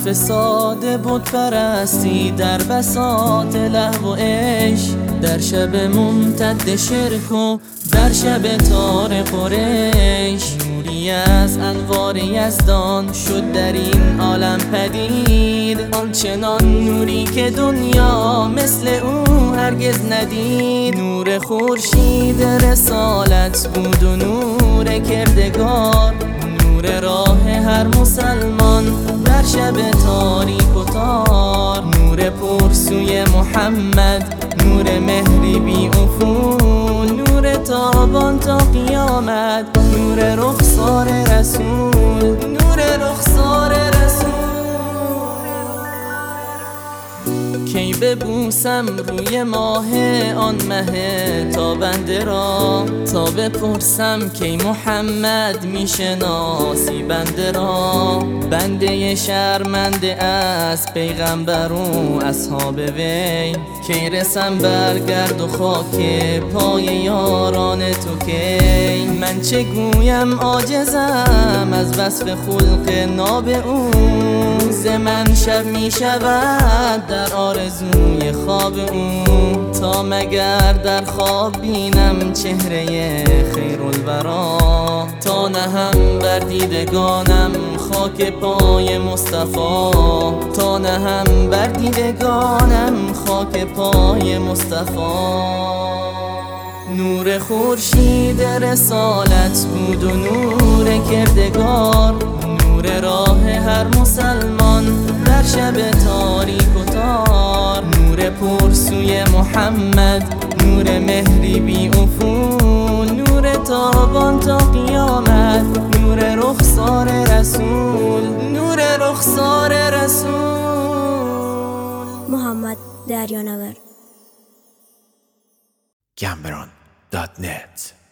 فساد بت پرستی در بساط لهو و عشق، در شب ممتد شرک و در شب تار قریش. نوری از انوار یزدان شد در این عالم پدید، آنچنان نوری که دنیا مثل او هرگز ندید. نور خورشید رسالت بود و نور کردگار، نور راه هر مسلمان در شب تاریک و تار. نور پرسوی محمد، نور مهری بی افول، نور تابان تا قیامت، نور رخسار رسول، نور رخسار رسول. کی ببوسم روی ماه آن مه تابنده را، تا بپرسم کی محمد میشناسی بنده را. بنده شرمنده از پیغمبر و اصحاب وی، کی رسم بر گرد و خاک پای یاران تو کی. من چه گویم عاجزم از وصف خلق ناب او، روز من شب می شود در آرزوی خواب او. تا مگر در خواب بینم چهره خیرالورا، تا نهم بر دیدگانم خاک پای مصطفی، تا نهم بر دیدگانم خاک پای مصطفی. نور خورشید رسالت بود و نور کردگار، نور راه هر مسلمان در شب تاریک و تار. نور پرسوی محمد، نور مهری بی افول، نور تابان تا قیامت، نور رخسار رسول، نور رخسار رسول. محمد دریانورد. Cameron.net